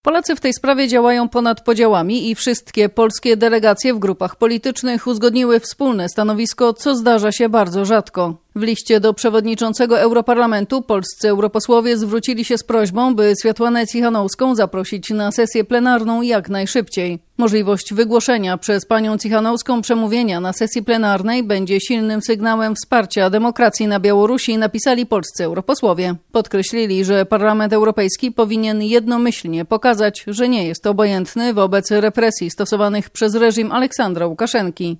Polacy w tej sprawie działają ponad podziałami i wszystkie polskie delegacje w grupach politycznych uzgodniły wspólne stanowisko, co zdarza się bardzo rzadko. W liście do przewodniczącego Europarlamentu polscy europosłowie zwrócili się z prośbą, by Swiatłanę Cichanouszką zaprosić na sesję plenarną jak najszybciej. Możliwość wygłoszenia przez panią Cichanouszką przemówienia na sesji plenarnej będzie silnym sygnałem wsparcia demokracji na Białorusi, napisali polscy europosłowie. Podkreślili, że Parlament Europejski powinien jednomyślnie pokazać, że nie jest obojętny wobec represji stosowanych przez reżim Aleksandra Łukaszenki.